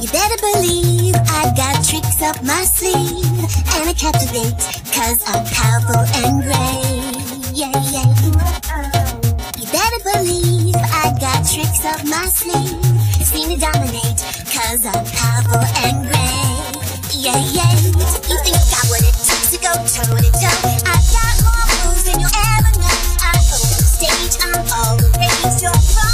You better believe I got tricks up my sleeve, and I captivate, cause I'm powerful and great. Yeah, yeah. You better believe I got tricks up my sleeve. You see me dominate, cause I'm powerful and great. Yeah, yeah. You think I got what it takes to go toe to toe? I got more moves than you'll ever know. I own the stage, I'm all the rage. You're wrong.